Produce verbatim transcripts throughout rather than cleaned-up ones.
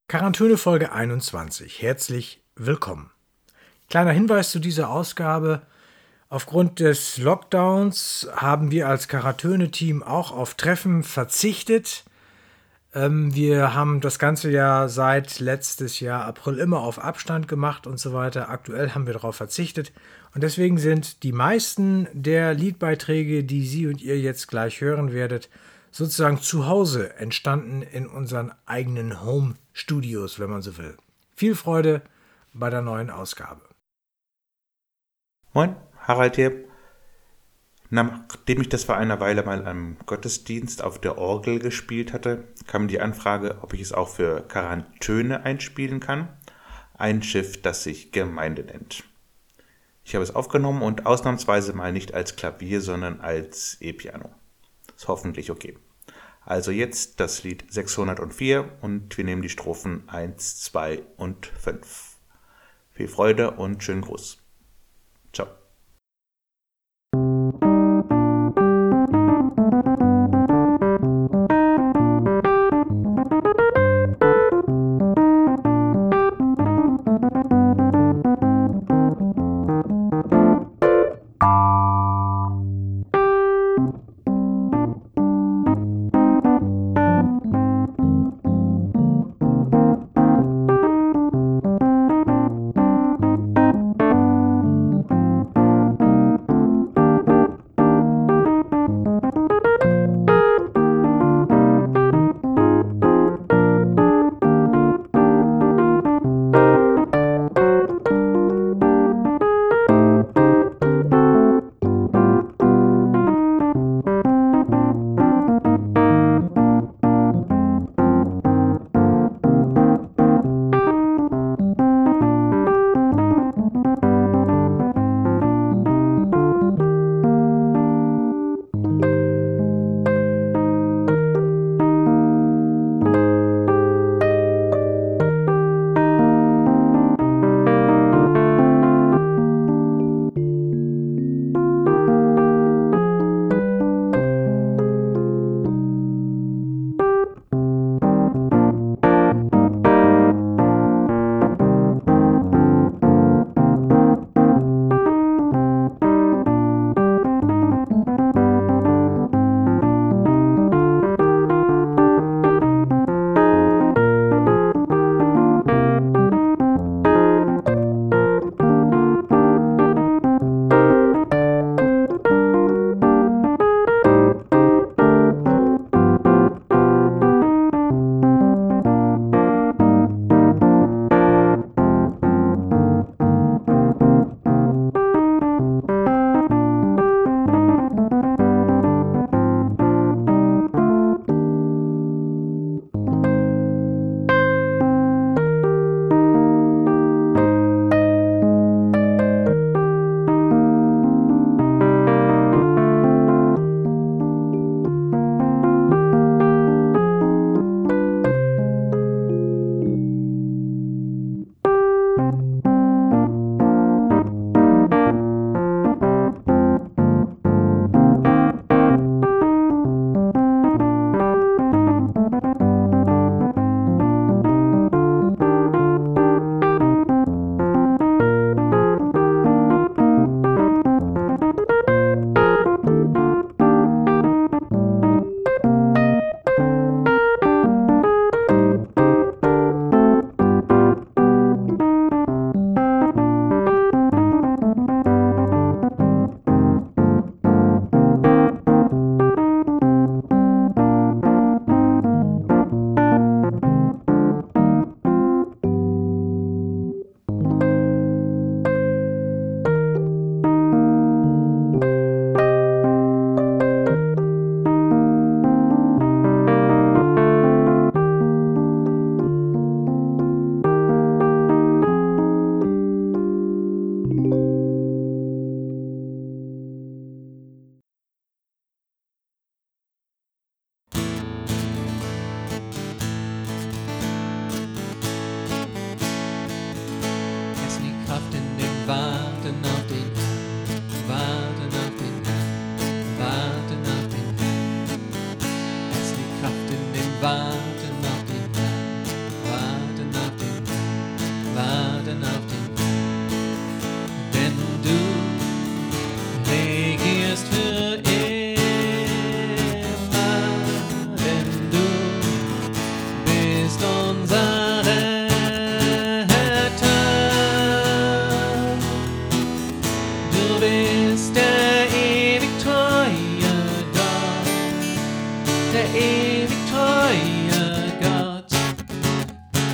Quarantäne Folge einundzwanzig. Herzlich willkommen. Kleiner Hinweis zu dieser Ausgabe. Aufgrund des Lockdowns haben wir als Quarantäne-Team auch auf Treffen verzichtet. Ähm, wir haben das ganze Jahr seit letztes Jahr April immer auf Abstand gemacht und so weiter. Aktuell haben wir darauf verzichtet. Und deswegen sind die meisten der Liedbeiträge, die Sie und ihr jetzt gleich hören werdet, sozusagen zu Hause entstanden in unseren eigenen Home-Studios, wenn man so will. Viel Freude bei der neuen Ausgabe. Moin, Harald hier. Nachdem ich das vor einer Weile mal am Gottesdienst auf der Orgel gespielt hatte, kam die Anfrage, ob ich es auch für Quarantäne einspielen kann. Ein Schiff, das sich Gemeinde nennt. Ich habe es aufgenommen und ausnahmsweise mal nicht als Klavier, sondern als E-Piano. Ist hoffentlich okay. Also jetzt das Lied sechshundertvier und wir nehmen die Strophen eins, zwei und fünf. Viel Freude und schönen Gruß. Ciao.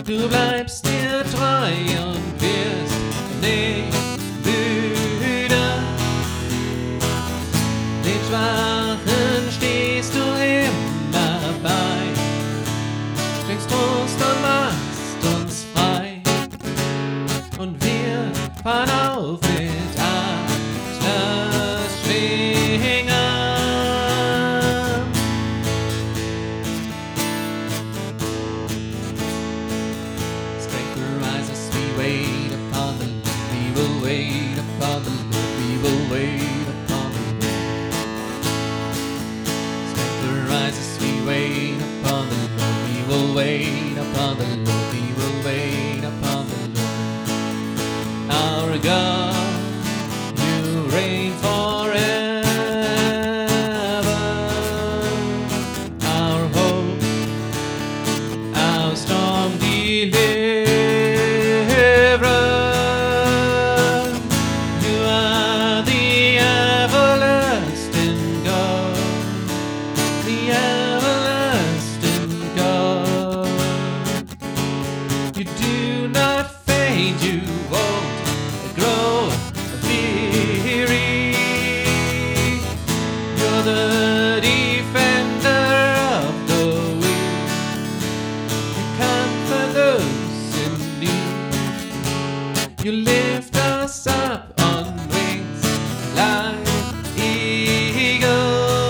Du bleibst dir treu und wirst nicht müde. Den Schwachen stehst du immer bei, bringst Trost und machst uns frei. Und wir fahren auf mit Atlas Schwingen. Strength will rise as we wait upon the Lord. We will wait upon the Lord. We will wait upon the Lord. Strength will rise as we wait upon the Lord. We will wait upon the Lord. We will wait upon the Lord. Our God, you reign forever. Our hope, our strong deliverer. You are the everlasting God, the everlasting God. You do not fade, you won't grow weary. You're the defender of the weak. You comfort those in need. You lift us up on wings like eagles.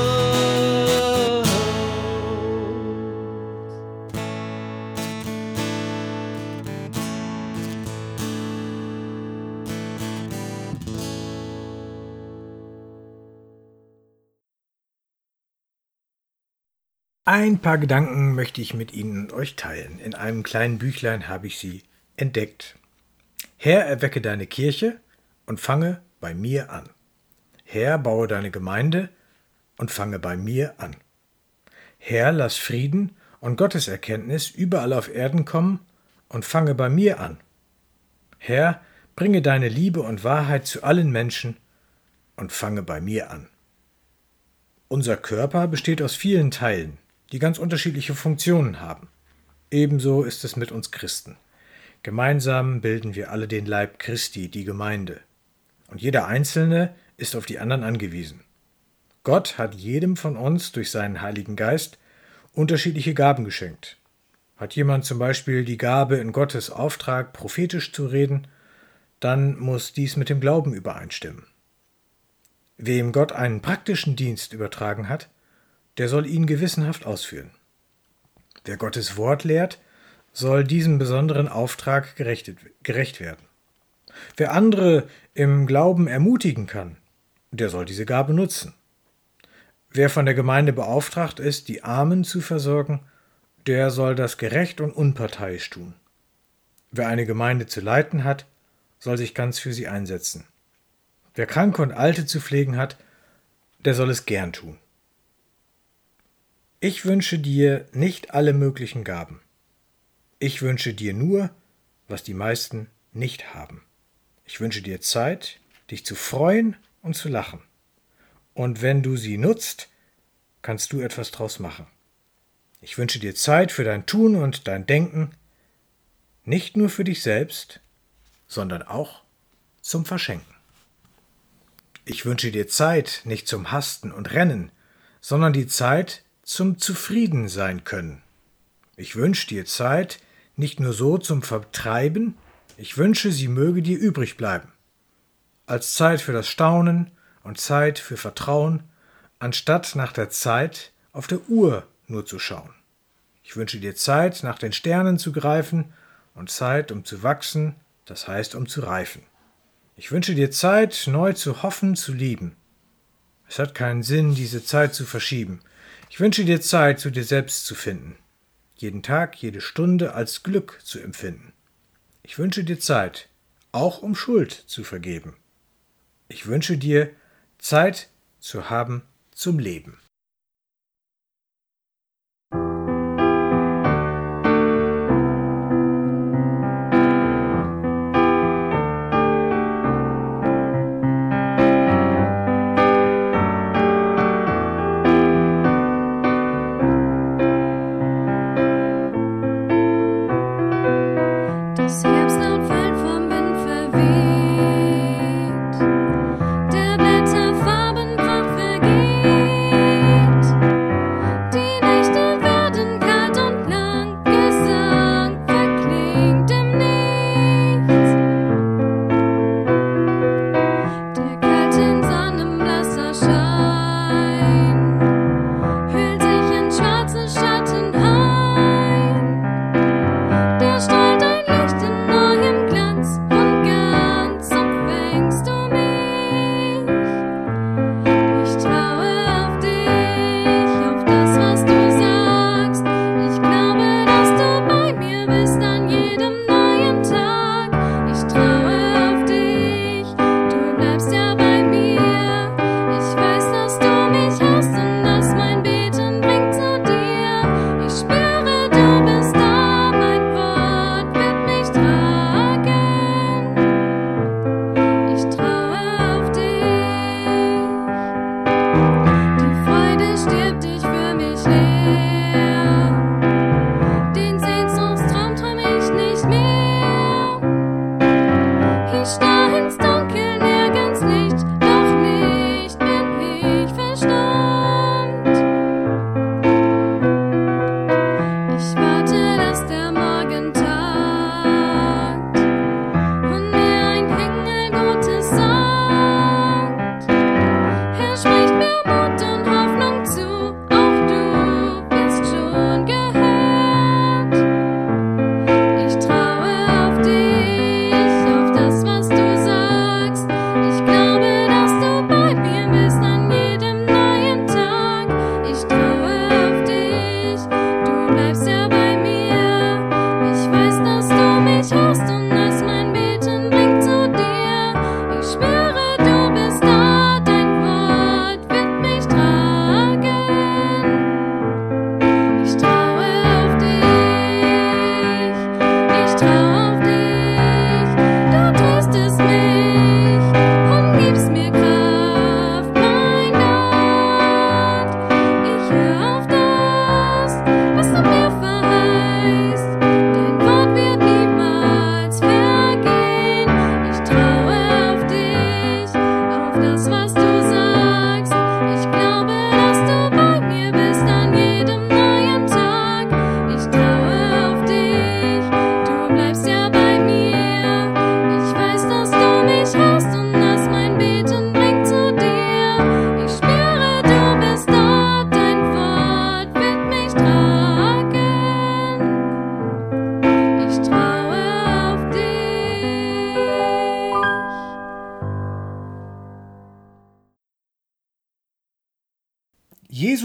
Ein paar Gedanken möchte ich mit Ihnen und euch teilen. In einem kleinen Büchlein habe ich sie entdeckt. Herr, erwecke deine Kirche und fange bei mir an. Herr, baue deine Gemeinde und fange bei mir an. Herr, lass Frieden und Gotteserkenntnis überall auf Erden kommen und fange bei mir an. Herr, bringe deine Liebe und Wahrheit zu allen Menschen und fange bei mir an. Unser Körper besteht aus vielen Teilen, die ganz unterschiedliche Funktionen haben. Ebenso ist es mit uns Christen. Gemeinsam bilden wir alle den Leib Christi, die Gemeinde. Und jeder Einzelne ist auf die anderen angewiesen. Gott hat jedem von uns durch seinen Heiligen Geist unterschiedliche Gaben geschenkt. Hat jemand zum Beispiel die Gabe, in Gottes Auftrag prophetisch zu reden, dann muss dies mit dem Glauben übereinstimmen. Wem Gott einen praktischen Dienst übertragen hat, der soll ihn gewissenhaft ausführen. Wer Gottes Wort lehrt, soll diesem besonderen Auftrag gerechtet, gerecht werden. Wer andere im Glauben ermutigen kann, der soll diese Gabe nutzen. Wer von der Gemeinde beauftragt ist, die Armen zu versorgen, der soll das gerecht und unparteiisch tun. Wer eine Gemeinde zu leiten hat, soll sich ganz für sie einsetzen. Wer Kranke und Alte zu pflegen hat, der soll es gern tun. Ich wünsche dir nicht alle möglichen Gaben. Ich wünsche dir nur, was die meisten nicht haben. Ich wünsche dir Zeit, dich zu freuen und zu lachen. Und wenn du sie nutzt, kannst du etwas draus machen. Ich wünsche dir Zeit für dein Tun und dein Denken, nicht nur für dich selbst, sondern auch zum Verschenken. Ich wünsche dir Zeit nicht zum Hasten und Rennen, sondern die Zeit zum Zufrieden sein können. Ich wünsche dir Zeit nicht nur so zum Vertreiben, ich wünsche, sie möge dir übrig bleiben. Als Zeit für das Staunen und Zeit für Vertrauen, anstatt nach der Zeit auf der Uhr nur zu schauen. Ich wünsche dir Zeit, nach den Sternen zu greifen und Zeit, um zu wachsen, das heißt, um zu reifen. Ich wünsche dir Zeit, neu zu hoffen, zu lieben. Es hat keinen Sinn, diese Zeit zu verschieben. Ich wünsche dir Zeit, zu dir selbst zu finden. Jeden Tag, jede Stunde als Glück zu empfinden. Ich wünsche dir Zeit, auch um Schuld zu vergeben. Ich wünsche dir Zeit zu haben zum Leben.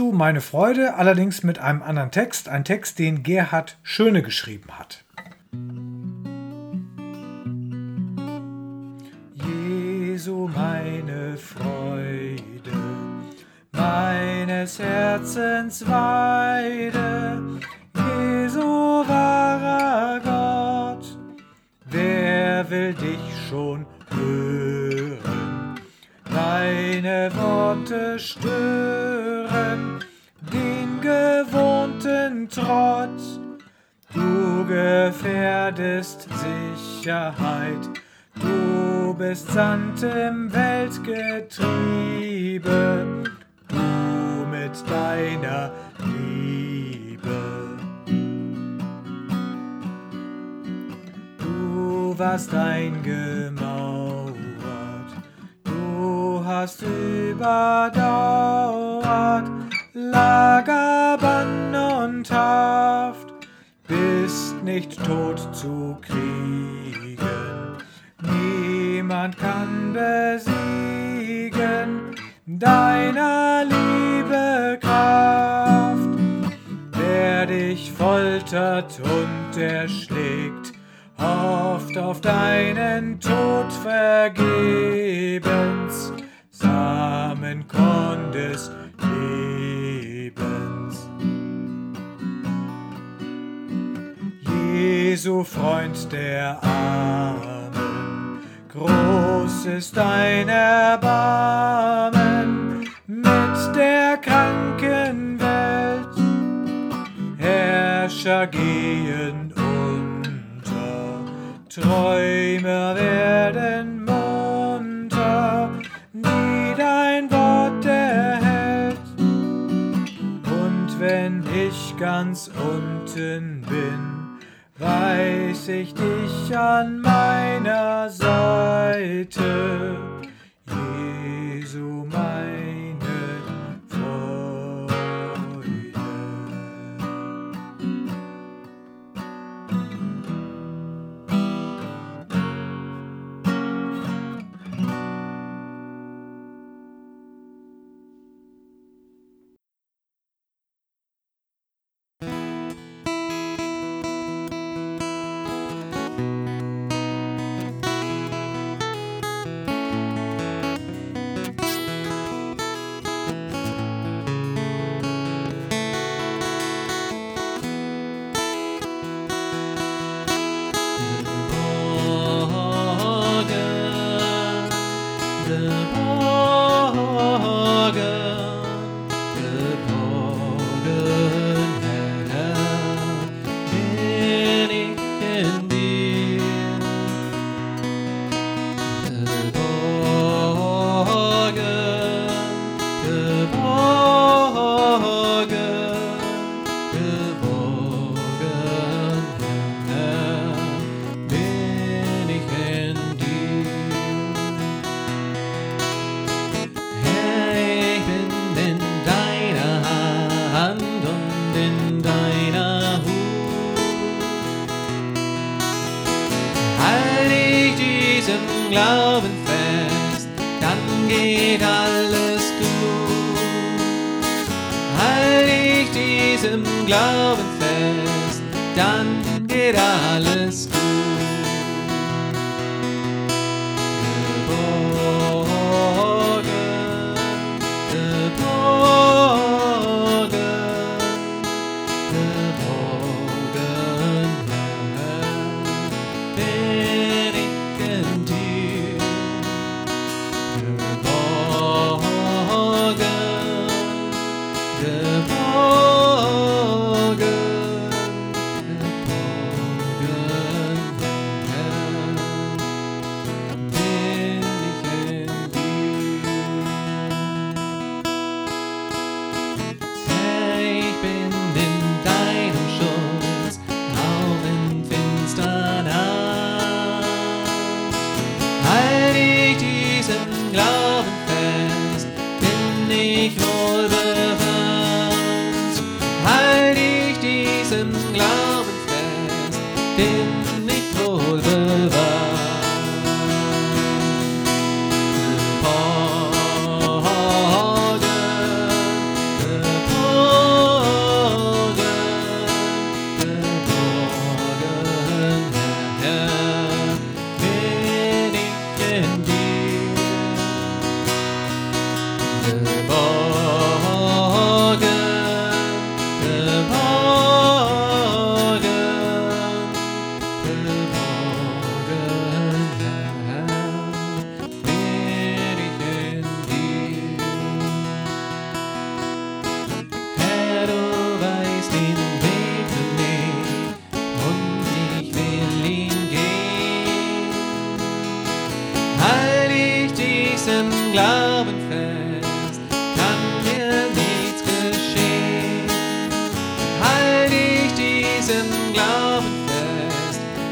Jesu, meine Freude, allerdings mit einem anderen Text, ein Text, den Gerhard Schöne geschrieben hat. Jesu, meine Freude, meines Herzens Weide, Jesu, wahrer Gott, wer will dich schon hören, deine Worte stören, den gewohnten Trott, du gefährdest Sicherheit, du bist Sand im Weltgetriebe, du mit deiner Liebe. Du warst eingemauert, du hast überdauert Lager, Bann und Haft, bist nicht tot zu kriegen. Niemand kann besiegen deiner Liebe Kraft. Wer dich foltert und erschlägt, hofft auf deinen Tod vergebens, Samenkorn des Lebens. Jesu, Freund der Armen, groß ist dein Erbarmen mit der kranken Welt. Herrscher gehen unter, Träumer werden munter, die dein Wort erhält. Und wenn ich ganz unten bin, weiß ich dich an meiner Seite, Jesu, meine Freude. Glauben fest, dann geht alles gut. Halt ich diesem Glauben fest, dann geht alles gut. Geborgen, geborgen, geborgen, Herr, bin ich in dir. Geborgen, geborgen, bin ich wohl bewahrt. Geborgen, geborgen,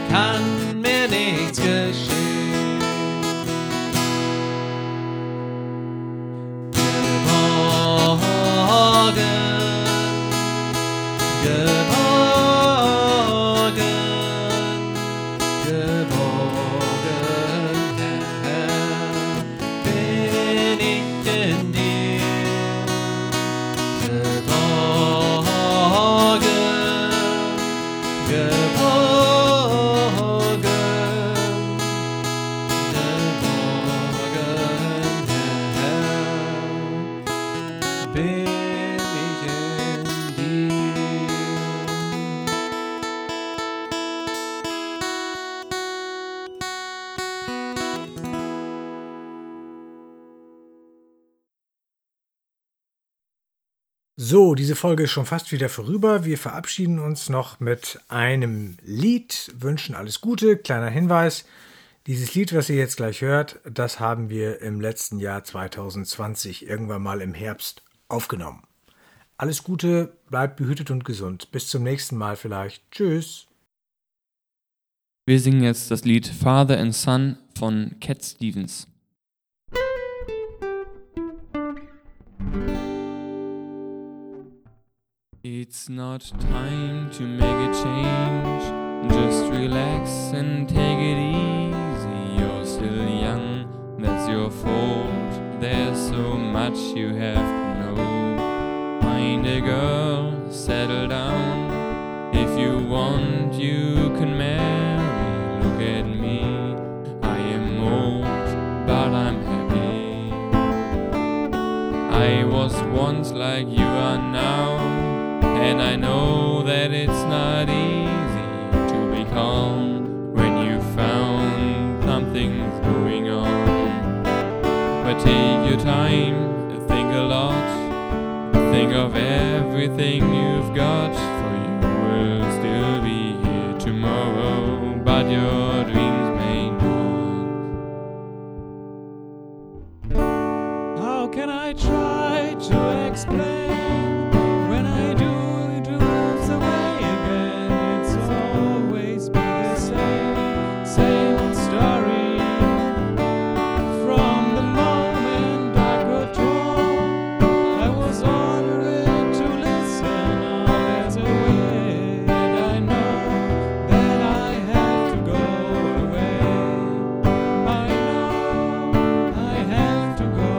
kann mir nichts geschehen. Geborgen, geborgen, geborgen, Herr, bin ich in dir. Geborgen, geborgen, geborgen, Herr, bin ich in dir. So, diese Folge ist schon fast wieder vorüber. Wir verabschieden uns noch mit einem Lied, wünschen alles Gute. Kleiner Hinweis, dieses Lied, was ihr jetzt gleich hört, das haben wir im letzten Jahr zwanzig zwanzig irgendwann mal im Herbst aufgenommen. Alles Gute, bleibt behütet und gesund. Bis zum nächsten Mal vielleicht. Tschüss. Wir singen jetzt das Lied Father and Son von Cat Stevens. It's not time to make a change. Just relax and take it easy. You're still young, that's your fault. There's so much you have to know. Find a girl, settle down. If you want, you can marry. Look at me, I am old, but I'm happy. I was once like you are now, and I know that it's not easy to be calm when you found something's going on. But take your time, think a lot, think of everything you've got, for you will still be here tomorrow, but your dreams may not. How can I try to explain? When I do, it moves away again. It's always be the same, same old story. From the moment I got home, I was ordered to listen. Now there's a way that I know that I have to go away. I know I have to go.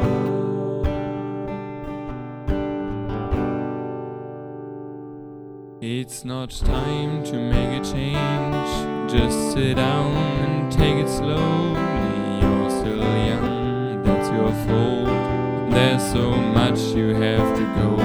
It's not time to make a change. Just sit down and take it slowly. You're still young, that's your fault. There's so much you have to go